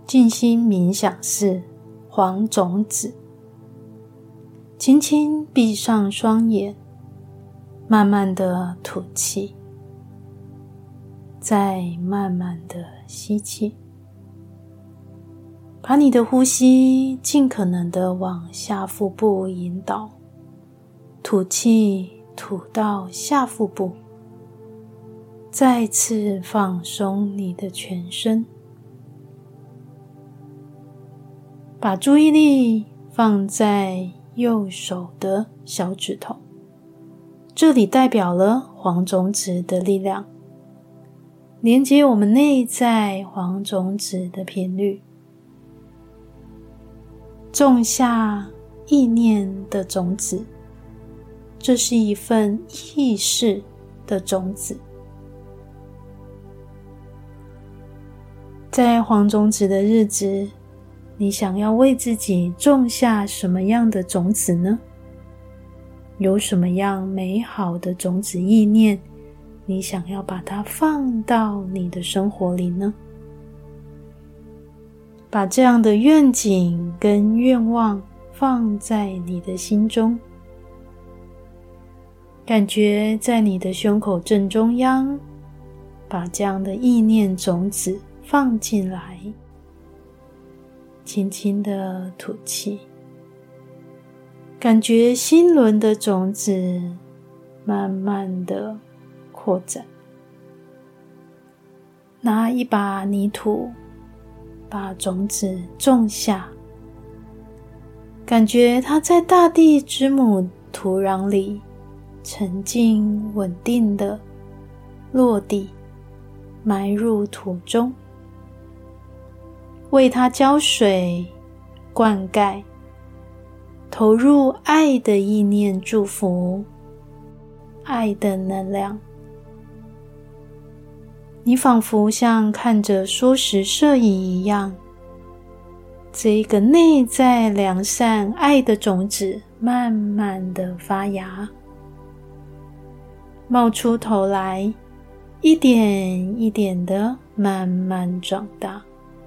静心冥想是黄种子。轻轻闭上双眼，慢慢的吐气，再慢慢的吸气，把你的呼吸尽可能的往下腹部引导，吐气吐到下腹部，再次放松你的全身，把注意力放在右手的小指头，这里代表了黄种子的力量，连接我们内在黄种子的频率，种下意念的种子，这是一份意识的种子。在黄种子的日子，你想要为自己种下什么样的种子呢？有什么样美好的种子意念，你想要把它放到你的生活里呢？把这样的愿景跟愿望放在你的心中，感觉在你的胸口正中央，把这样的意念种子放进来，轻轻的吐气，感觉心轮的种子慢慢的扩展。拿一把泥土，把种子种下，感觉它在大地之母土壤里沉静稳定的落地，埋入土中，为它浇水灌溉，投入爱的意念祝福，爱的能量。你仿佛像看着缩时摄影一样，这一个内在良善爱的种子慢慢的发芽，冒出头来，一点一点的慢慢长大。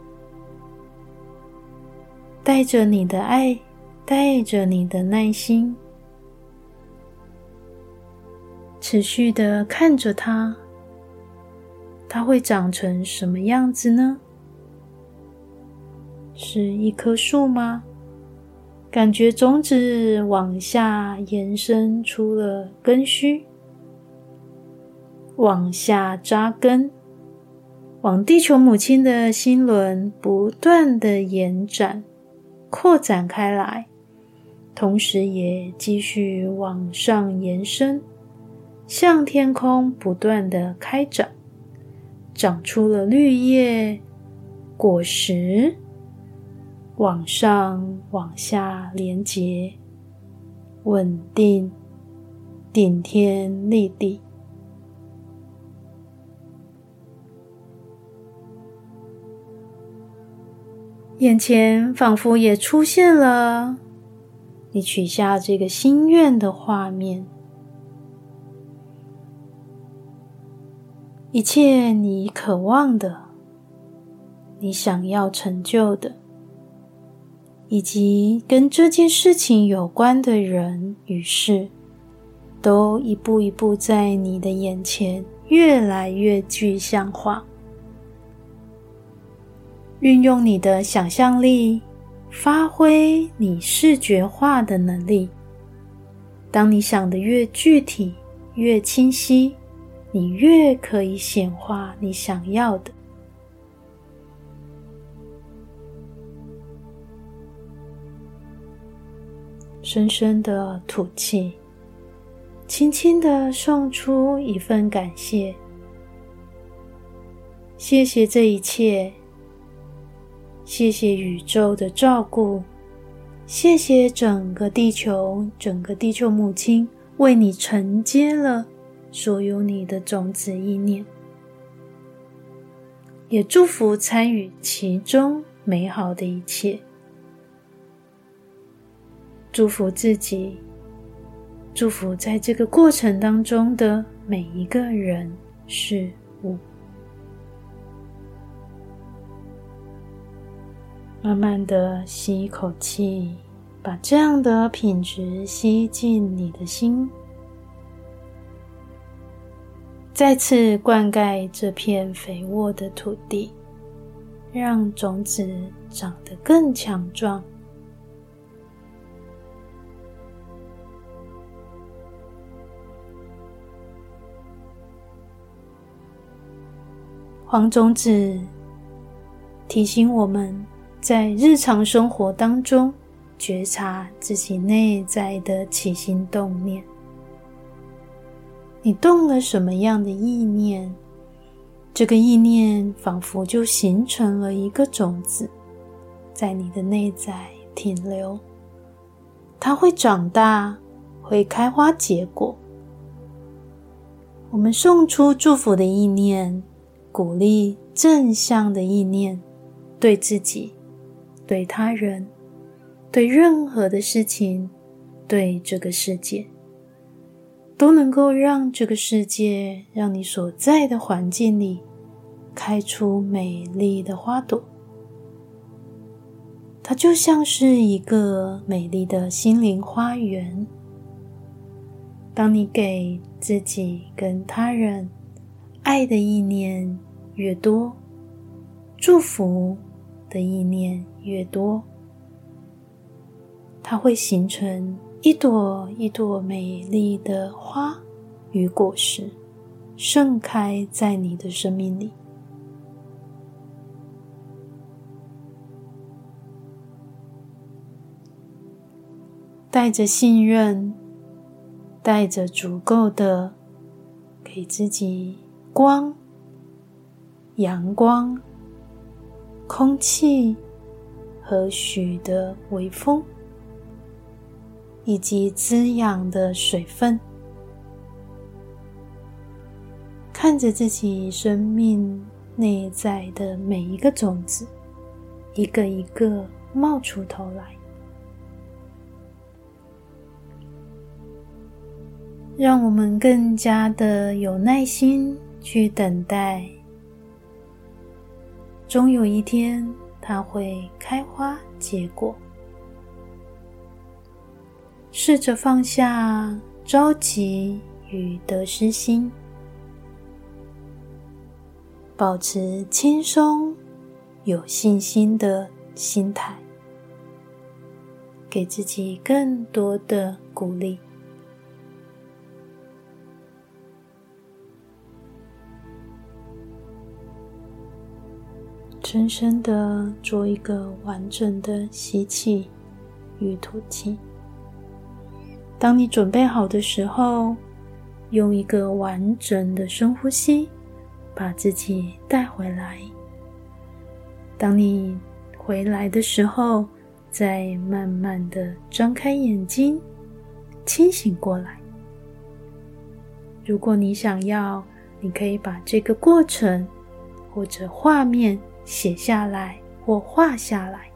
带着你的爱，带着你的耐心，持续的看着它，它会长成什么样子呢？是一棵树吗？感觉种子往下延伸出了根须，往下扎根，往地球母亲的心轮不断的延展扩展开来，同时也继续往上延伸，向天空不断的开展，长出了绿叶、果实，往上往下连结，稳定，顶天立地。眼前仿佛也出现了你许下这个心愿的画面，一切你渴望的，你想要成就的，以及跟这件事情有关的人与事，都一步一步在你的眼前越来越具象化。运用你的想象力，发挥你视觉化的能力。当你想得越具体、越清晰，你越可以显化你想要的。深深的吐气，轻轻地送出一份感谢。谢谢这一切，谢谢宇宙的照顾，谢谢整个地球母亲为你承接了所有你的种子意念，也祝福参与其中美好的一切，祝福自己，祝福在这个过程当中的每一个人事物。 慢慢的吸一口气，把这样的品质吸进你的心，再次灌溉这片肥沃的土地，让种子长得更强壮。黄种子提醒我们在日常生活当中觉察自己内在的起心动念。你动了什么样的意念，这个意念仿佛就形成了一个种子，在你的内在停留。它会长大，会开花结果。我们送出祝福的意念，鼓励正向的意念，对自己，对他人，对任何的事情，对这个世界，都能够让这个世界，让你所在的环境里开出美丽的花朵。它就像是一个美丽的心灵花园。当你给自己跟他人爱的意念越多，祝福的意念越多，它会形成一朵一朵美丽的花与果实，盛开在你的生命里。带着信任，带着足够的给自己光、阳光、空气和煦的微风，以及滋养的水分，看着自己生命内在的每一个种子，一个一个冒出头来，让我们更加的有耐心去等待，终有一天它会开花结果。试着放下着急与得失心，保持轻松有信心的心态，给自己更多的鼓励。深深的做一个完整的吸气与吐气。当你准备好的时候，用一个完整的深呼吸，把自己带回来。当你回来的时候，再慢慢的张开眼睛，清醒过来。如果你想要，你可以把这个过程或者画面写下来或画下来，